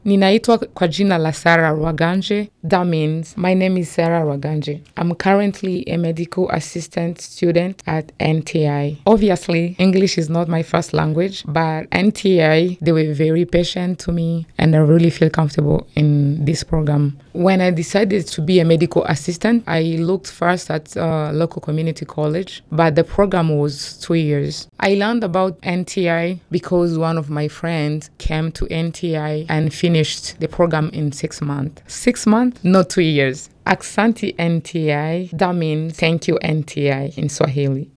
Ninaitwa kwa jina la Sarah Rwaganje. That means my name is Sarah Rwaganje. I'm currently a medical assistant student at NTI. Obviously, English is not my first language, but NTI, they were very patient to me and I really feel comfortable in this program. When I decided to be a medical assistant, I looked first at a local community college, but the program was 2 years. I learned about NTI because one of my friends came to NTI and finished the program in 6 months. 6 months? Not 2 years. Aksanti NTI, that means thank you NTI in Swahili.